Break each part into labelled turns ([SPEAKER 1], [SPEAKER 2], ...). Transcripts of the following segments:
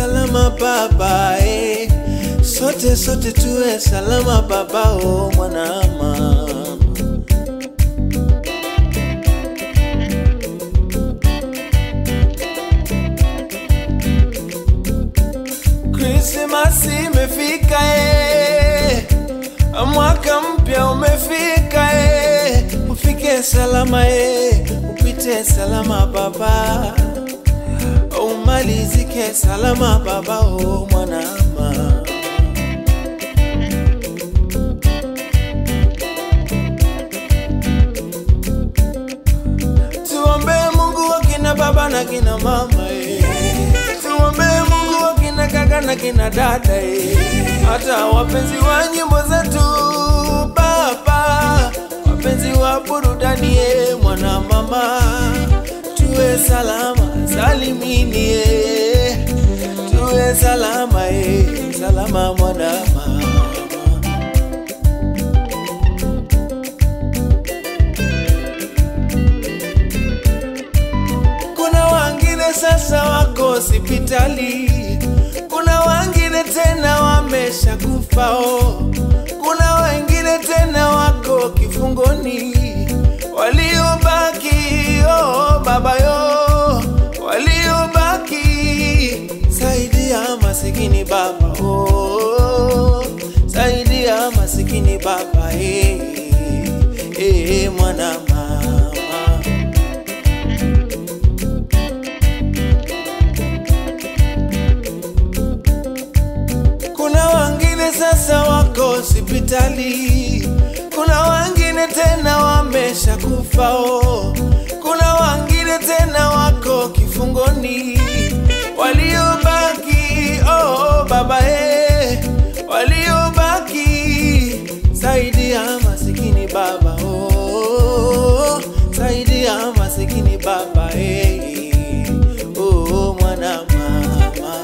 [SPEAKER 1] salama baba, sote tuwe salama baba, oh mwanama. Christmas imefika, mwaka mpya umefika, ufike salama, upite salama baba, umalizike salama baba, oh mwanama. Tuombe Mungu wa kina baba na kina mama, tuombe Mungu wa kina kaka na kina dada, hata wapenzi wa nyimbo zetu baba, wapenzi wa burudani, mwana mama, tuwe salama salimini, tuwe salama, salama mwana mama. Kuna wengine sasa wako hospitali, kuna wengine tena wamesha kufao, kuna wengine tena wako kifungoni, waliobaki oh baba yo, waliobaki saidia masikini baba, oh saidia masikini baba, mwana mama. Kuna wengine sasa wako hospitali, kuna wengine tena wamesha kufao, kuna wengine tena wako kifungoni, waliobaki oh baba, waliobaki saidia masikini baba, oh saidia masikini baba, oh mwana mama.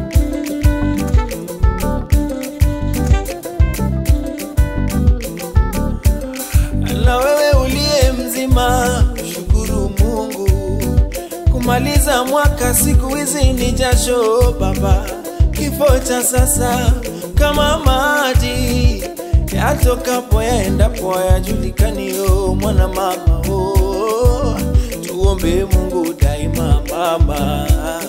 [SPEAKER 1] Na wewe uliye mzima, shukuru Mungu, kumaliza mwaka siku hizi ni jasho baba, kifo cha sasa kama maji yatokapo yaendapo yajulikani, oh mwana mama, oh tuombe Mungu daima mama.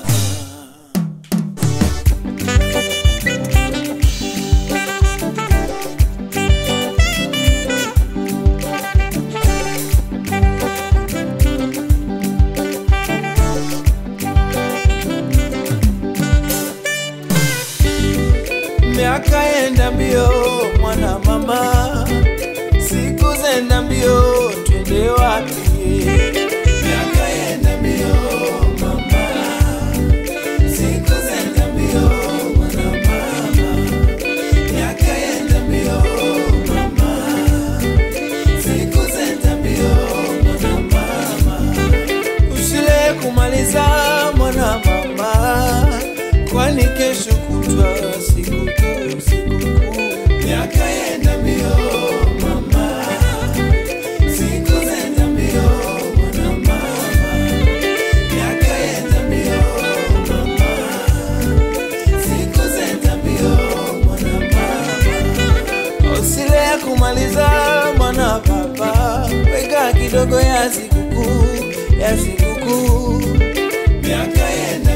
[SPEAKER 1] Miaka enda mbio mwana mama, siku zenda mbio, twende wapi? Miaka enda mbio mama, siku zenda mbio mwana mama, miaka enda mbio mama, siku zenda mbio mwana mama. Usile kumaliza mwana mama, kwani kesho kutwa siku. Miaka enda mbio mama, siku zenda mbio mwana mama, miaka enda mbio mama, siku zenda mbio mwana mama. Usile kumaliza mwana baba, weka kidogo ya sikukuu, ya sikukuu. Miaka enda